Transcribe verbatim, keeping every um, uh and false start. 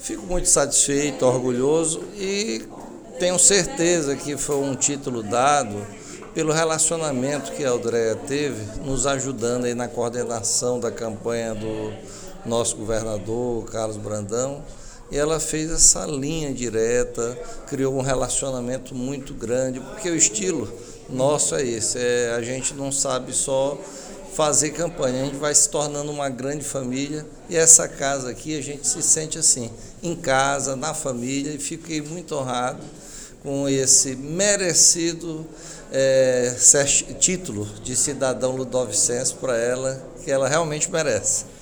Fico muito satisfeito, orgulhoso e tenho certeza que foi um título dado pelo relacionamento que a Aldréia teve, nos ajudando aí na coordenação da campanha do nosso governador, Carlos Brandão. E ela fez essa linha direta, criou um relacionamento muito grande, porque o estilo nosso é esse, é, a gente não sabe só fazer campanha, a gente vai se tornando uma grande família e essa casa aqui a gente se sente assim, em casa, na família, e fiquei muito honrado com esse merecido é, título de cidadão ludovicense para ela, que ela realmente merece.